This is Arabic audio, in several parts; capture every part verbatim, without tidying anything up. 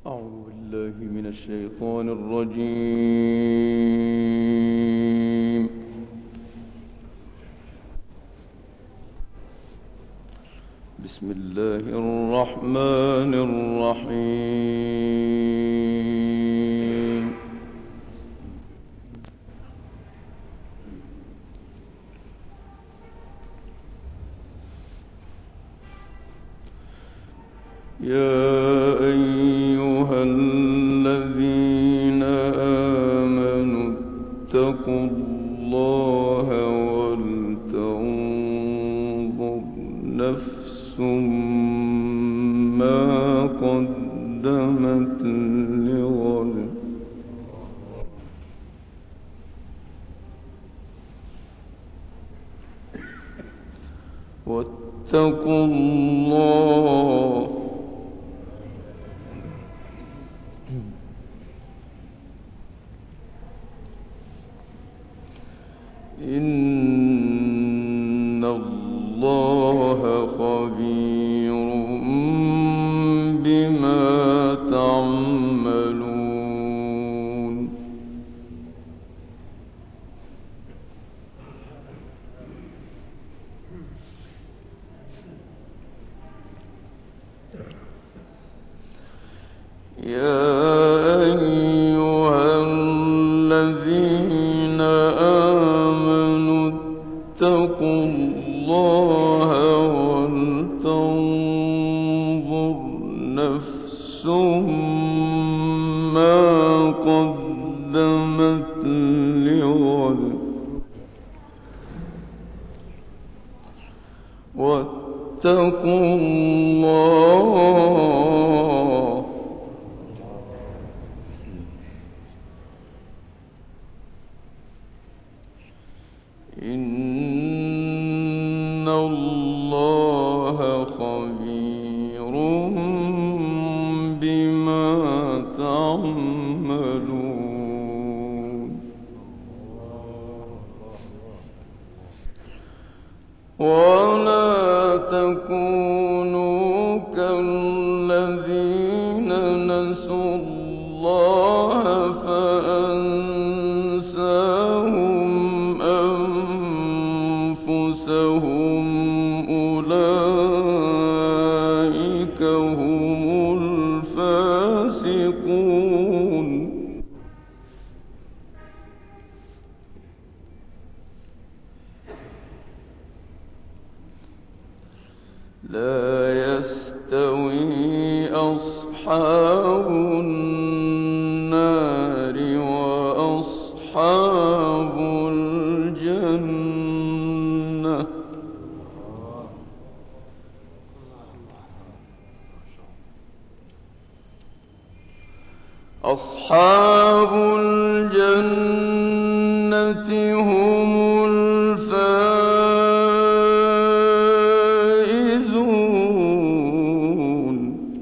أعوذ بالله من الشيطان الرجيم. بسم الله الرحمن الرحيم. يا أيها الذين آمنوا اتقوا الله ولتنظر نفس ما قدمت لغد واتقوا الله إن الله خبير بما تعملون. يا أيها الذين آمنوا اتقوا الله ولتنظر نفس ما قدمت لغد واتقوا الله إن الله خبير بما تعملون. ولا تكونوا كالذين نسوا الله فأنساهم أنفسهم أولئك هم الفاسقون. لا يستوي أصحاب النار وأصحاب الجنة أصحاب الجنة هم الفائزون.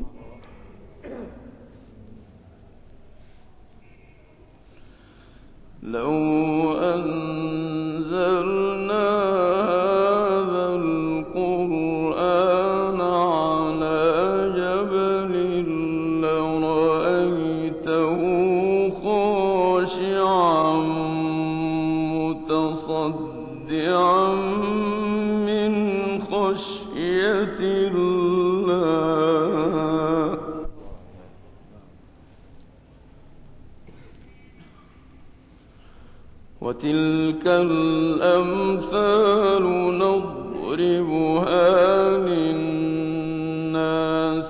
لو أنزلنا هذا القرآن على جبل لرأيته خاشعا متصدعا من خشية الله. وتلك الأمثال نضربها للناس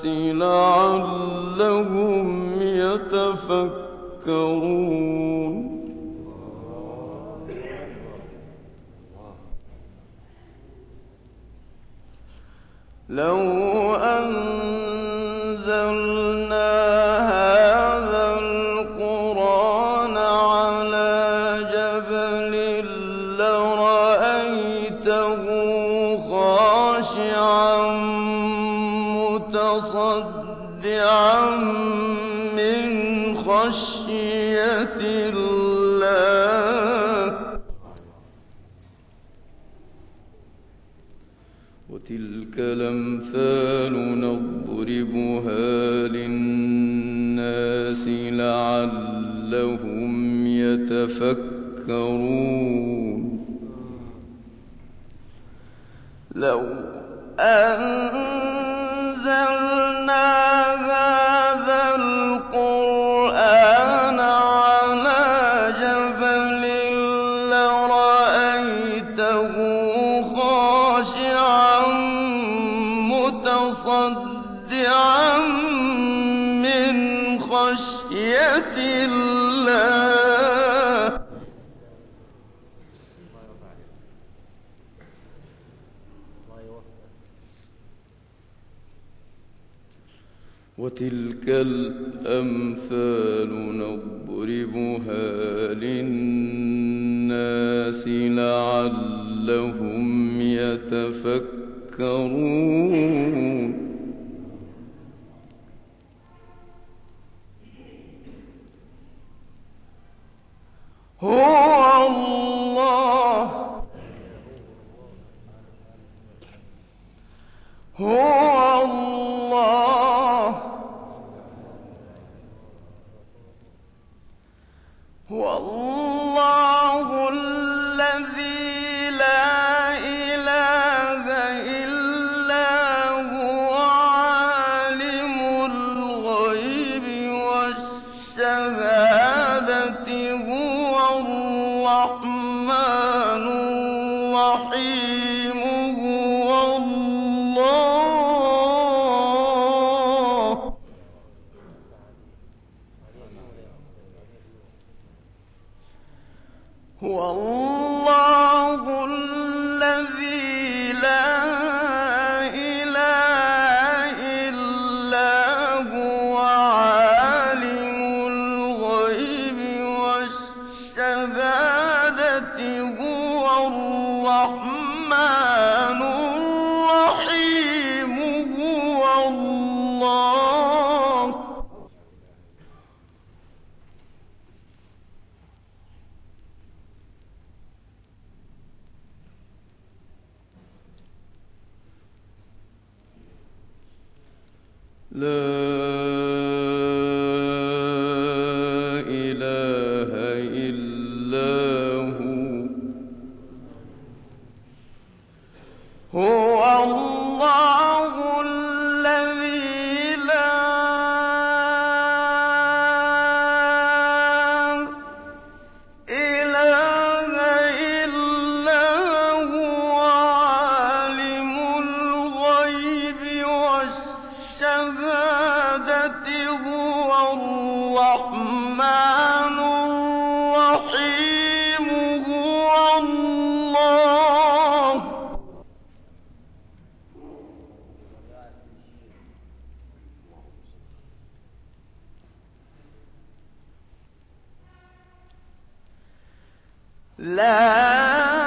لعلهم يتفكرون. لو أنزلنا هذا القرآن على جبل لرأيته خاشعا متصدعا من خشية الله. وتلك الأمثال نضربها للناس للناس لعلهم يتفكرون لو أنزلنا هذا القرآن على جبل لرأيته خاشعا متصدعا من خشية الله وتلك الأمثال نضربها للناس لعلهم يتفكرون هو الله هو الله هو الله الذي لا إله إلا هو عالم الغيب والشهادة هو الرحمن الرحيم هو الله هو الله الذي لا إله إلا هو عالم الغيب والشهادة هو الرحمن الرحيم هو الله لا إله إلا هو هو الله الذي لا إله إلا هو عالم الغيب والشهادة هو الرحمن الرحيم هو الله لا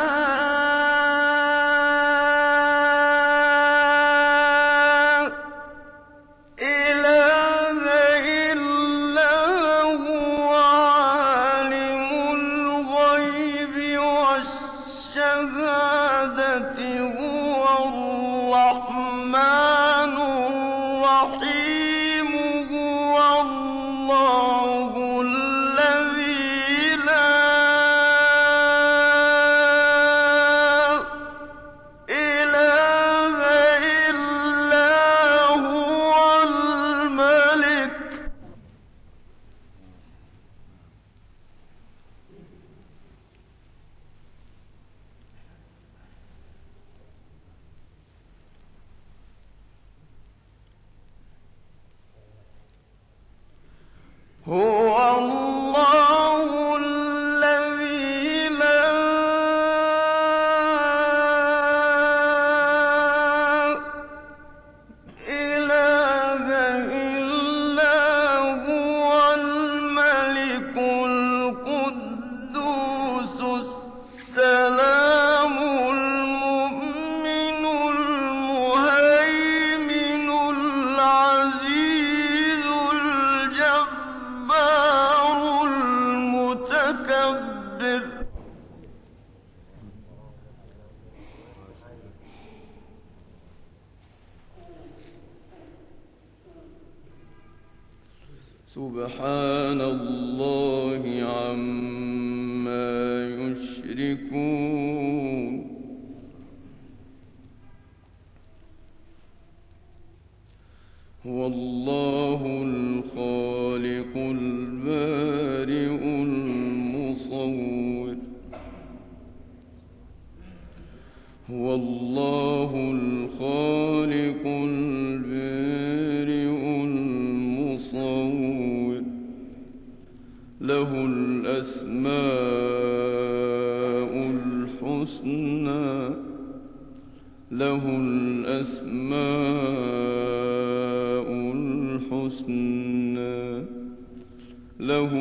إله إلا هو عالم الغيب والشهادة هو الرحمن الرحيم هو الله الذي لا إله إلا هو الملك هو الله الذي لا إله إلا هو الملك القدوس السلام المؤمن المهيمن العزيز الجبار سبحان الله عما يشركون هو الله الخالق البارئ المصور هو الله الخالق البارئ المصور له الأسماء الحسنى له الأسماء الحسنى له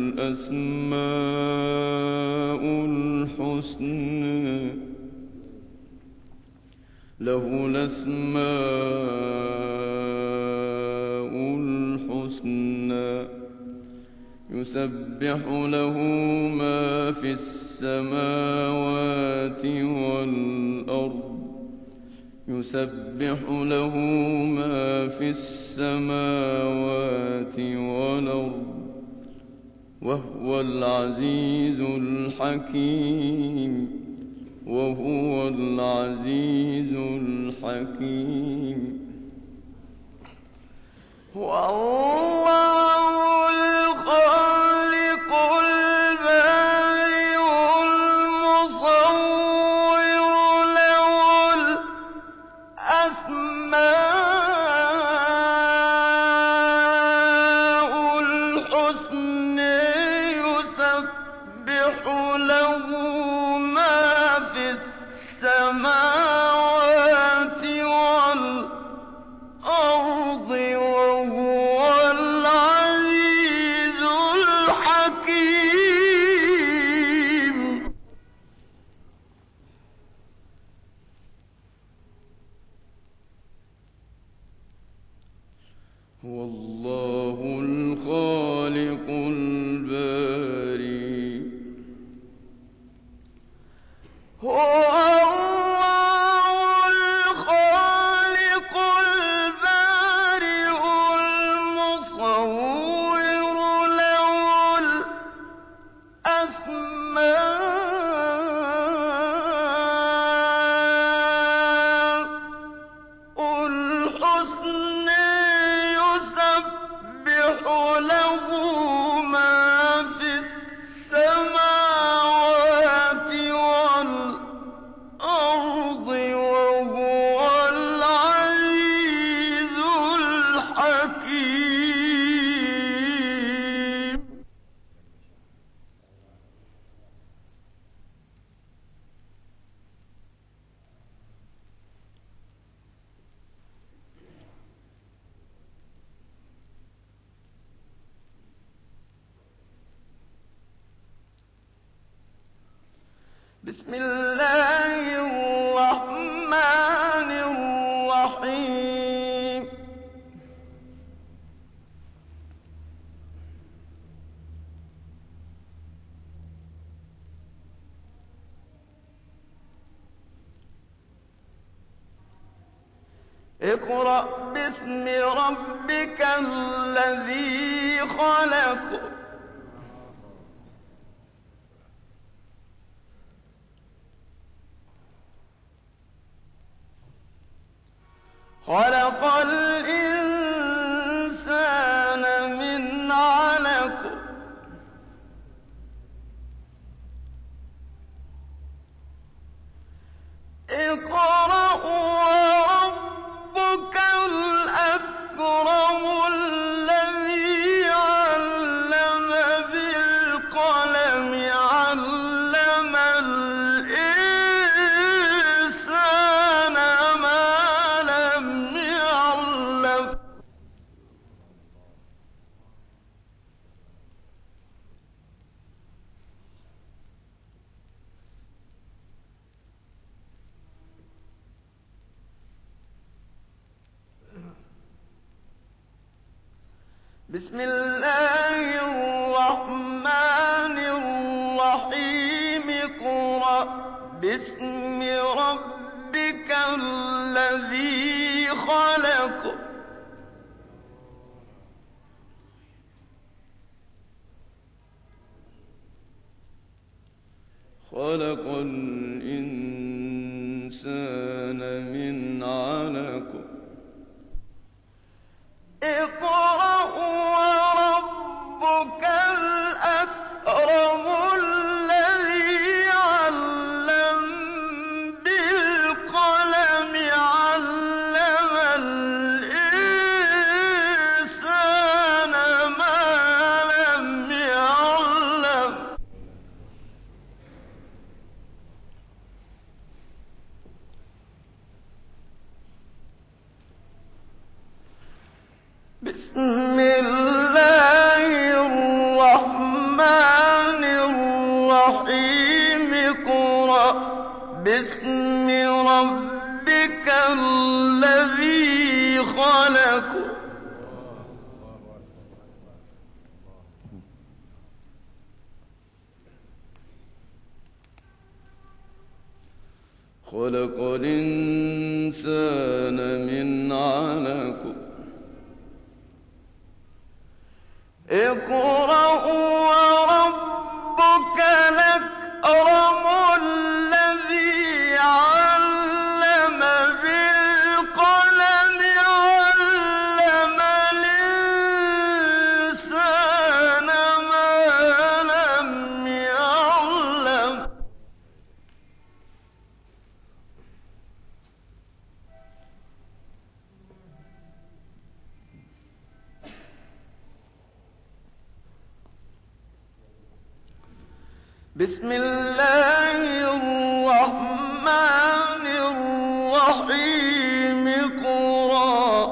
الأسماء الحسنى له الأسماء الحسنى يسبح له ما في السماوات والأرض يسبح له ما في السماوات والأرض وهو العزيز الحكيم وهو العزيز الحكيم والله الخالق البارئ المصور له الأسماء الحسنى يسبح له ما في السماوات والأرض وهو العزيز الحكيم هو الله الخالق البارئ هو الله الخالق البارئ المصور له الأسماء الحسنى يسبح له ما في السماوات والأرض وهو العزيز الحكيم بسم الله الرحمن الرحيم اقرأ باسم ربك الذي خلق خلق الإنسان من علق اقرأ وربك الأكرم الذي علم بالقلم علم الإنسان ما لم يعلم بسم الله الرحمن الرحيم اقرأ باسم ربك الذي خلق خلق الإنسان من علق اقرأ وربك الأكرم الذي علم بالقلم علم الإنسان ما لم يعلم بسم الله الرحمن الرحيم اقرأ باسم ربك الذي خلق خلق الإنسان من علق اقرأ وربك الأكرم الذي علم بالقلم علم الإنسان ما لم يعلم بسم الله الرحمن الرحيم اقرأ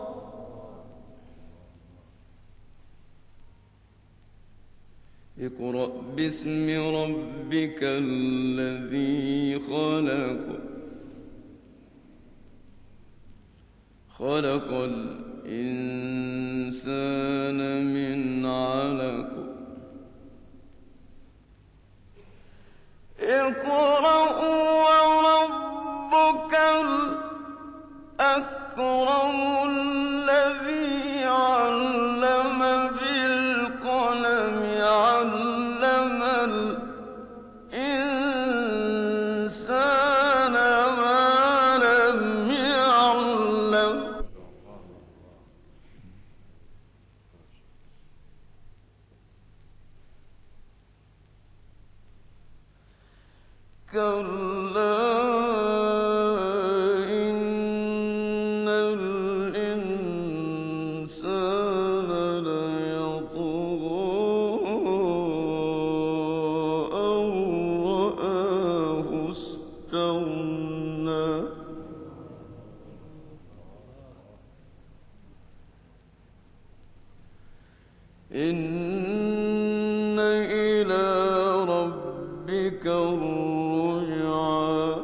اقرأ باسم ربك الذي خلق خلق الإنسان من علق اقرأ وربك الأكرم الذي علم بالقلم علم الإنسان ما لم يعلم كلا إن الإنسان ليطغى أن رآه استغنى إن إلى ربك الرجعى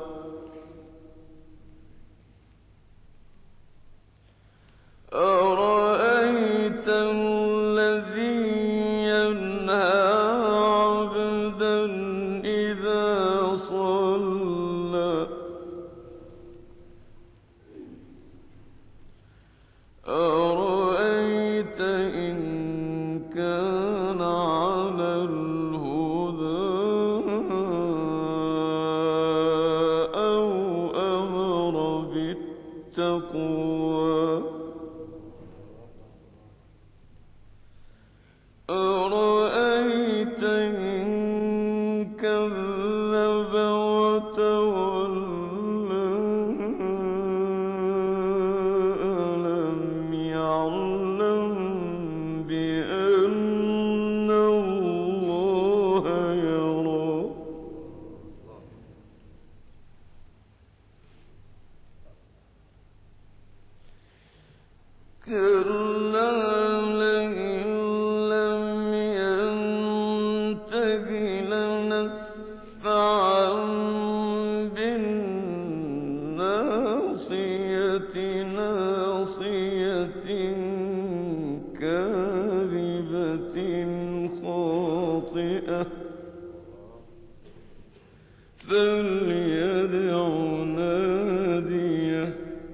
أرأيت الذي ينهى عبدا إذا صلى أرأيت إن كان على الهدى أو أمر بالتقوى أرأيت إن كذب وتولى ألم يعلم بأن الله يرى كلا لئن لم ينته لنسفعا بالناصية ناصية كاذبة خاطئة فليدع ناديه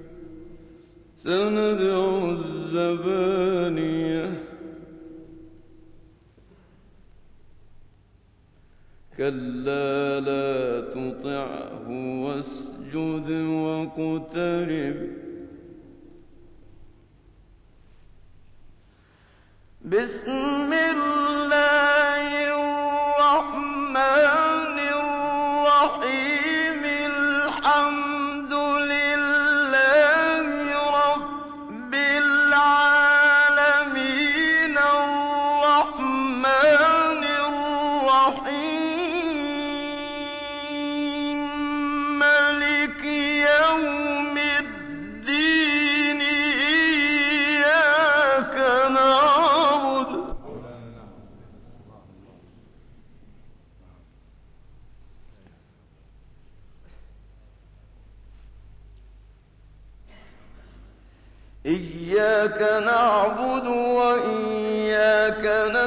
سندع الزبانية كلا لا تطعه واسجد واقترب. بسم الله الرحمن الرحيم. الحمد لله رب العالمين الرحمن الرحيم مالك يوم الدين إياك نعبد إياك نعبد وإياك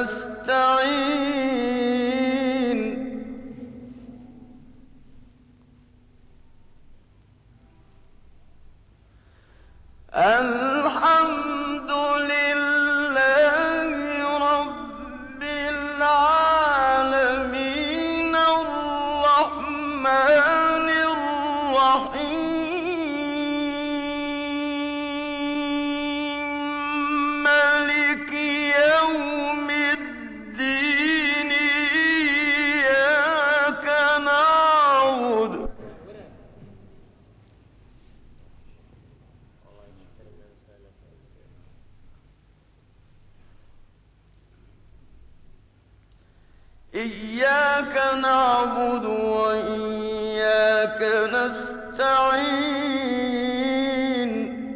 نستعين. الحمد لله رب العالمين الرحمن الرحيم مالك يوم الدين إياك نعبد إياك نعبد وإياك نستعين.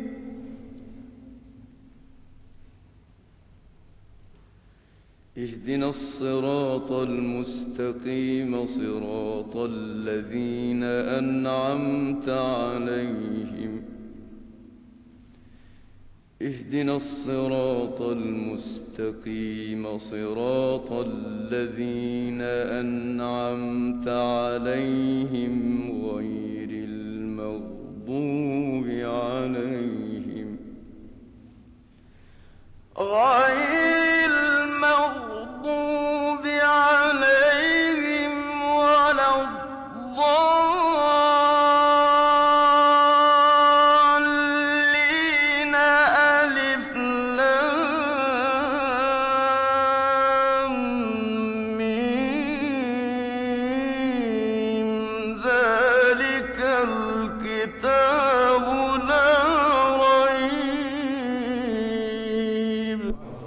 اهدنا الصراط المستقيم صراط الذين أنعمت عليهم اهدنا الصراط المستقيم صراط الذين أنعمت عليهم غير المغضوب عليهم غير المغضوب عليهم ولا الضالين. ألف لام ميم ذلك الكتاب لا ريب.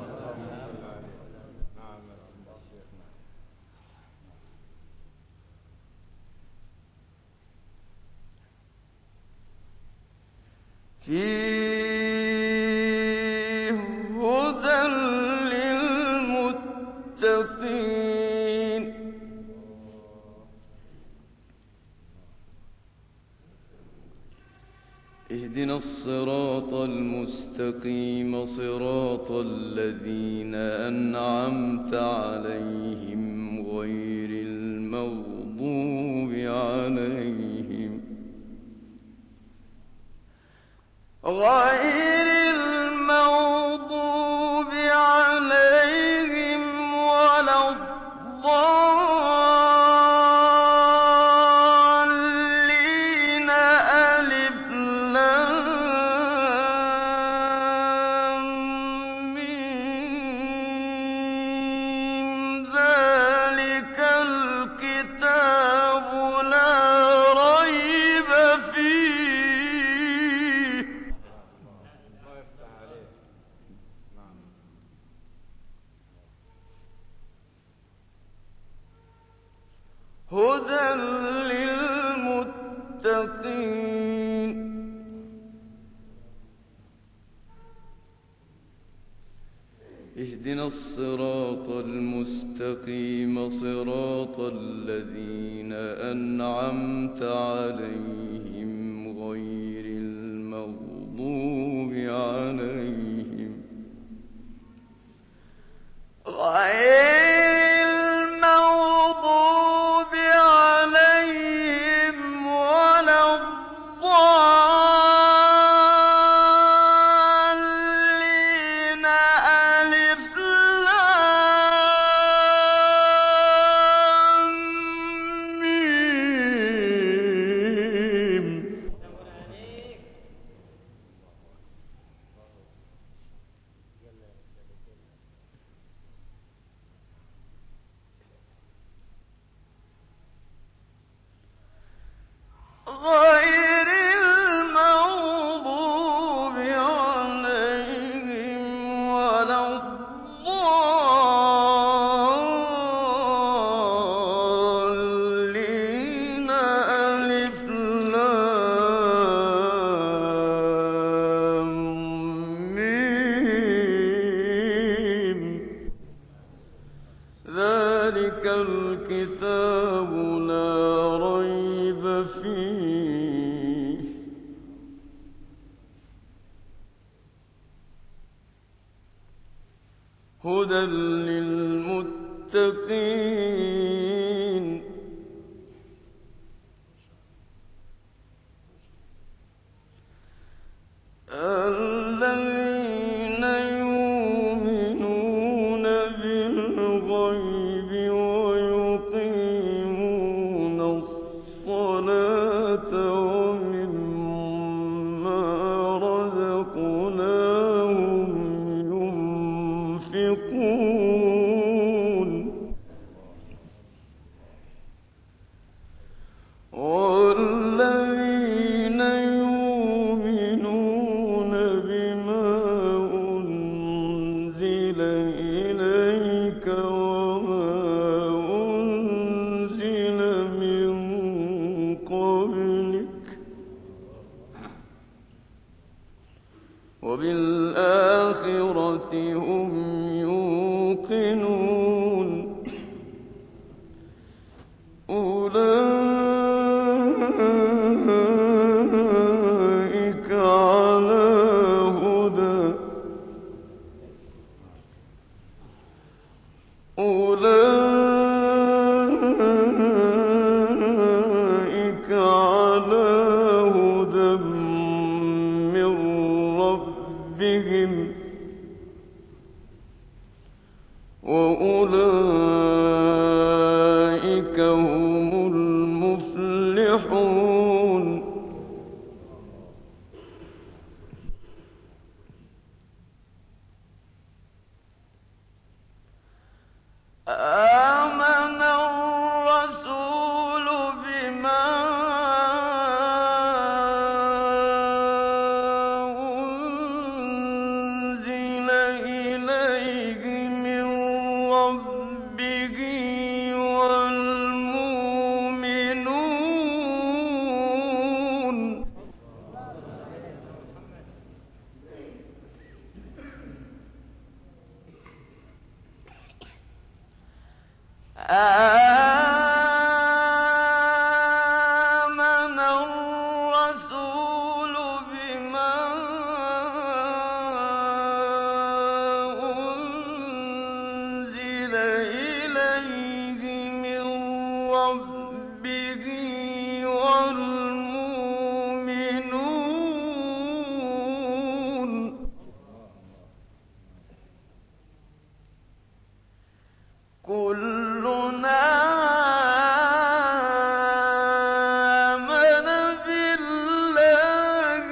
فيه هدى للمتقين. اهدنا الصراط المستقيم صراط الذين أنعمت عليهم غير المغضوب عليهم غير المغضوب عليهم ولا الضالين. ألف لام ميم ذلك الكتاب لا ريب فيه. هدى للمتقين. اهدنا الصراط المستقيم صراط الذين أنعمت عليهم غير المغضوب عليهم غير المغضوب عليهم ولا الضالين. ألف لام هدى للمتقين الذين يؤمنون بالغيب ويقيمون الصلاة ومما رزقناهم ينفقون والذين يؤمنون بما أنزل إليك وما أنزل من قبلك وبالآخرة هم يوقنون أولئك على هدى أولئك على هدى من ربهم وأولئك هم المفلحون آمن الرسول بما أنزل إليه من ربه والمؤمنون آمن الرسول بما أنزل إليه من ربه والمؤمنون كلنا آمن بالله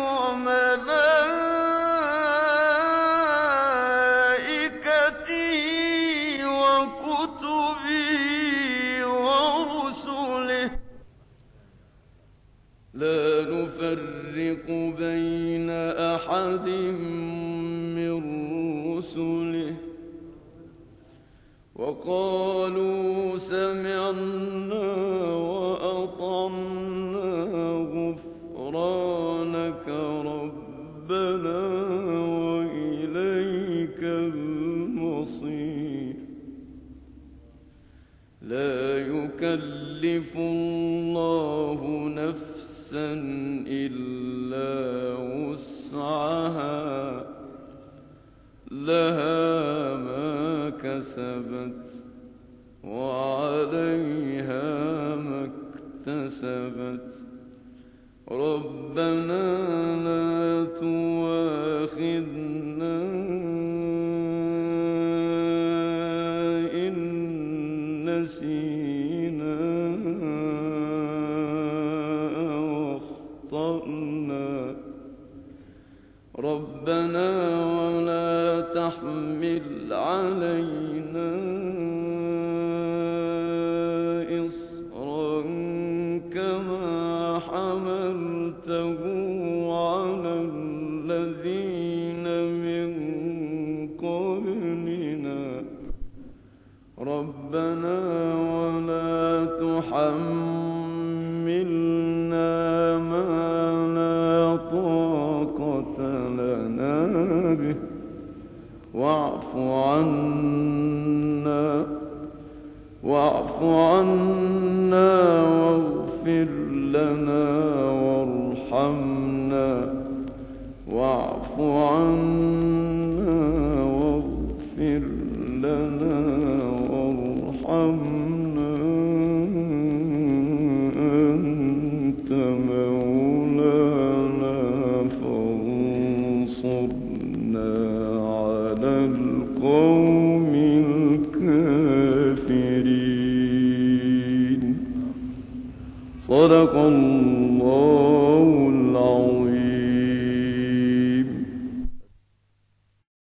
وملائكته وكتبه ورسله لا نفرق بين أحد من رسله وقالوا سمعنا وأطعنا غفرانك ربنا وإليك المصير لا يكلف الله نفسا إلا وسعها لها ما كسبت وعليها ما اكتسبت ربنا لا تؤاخذنا إن نسينا أو أخطأنا ربنا ولا تحمل علينا إصرا كما حملته على الذين من قبلنا ربنا ولا تحملنا ما لا طاقة لنا به واعف عنا واعف عنا واغفر لنا وارحمنا واعف عنا واغفر على القوم الكافرين. صدق الله العظيم.